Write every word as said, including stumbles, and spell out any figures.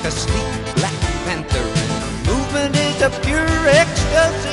a sleek black panther, and her movement is a pure ecstasy.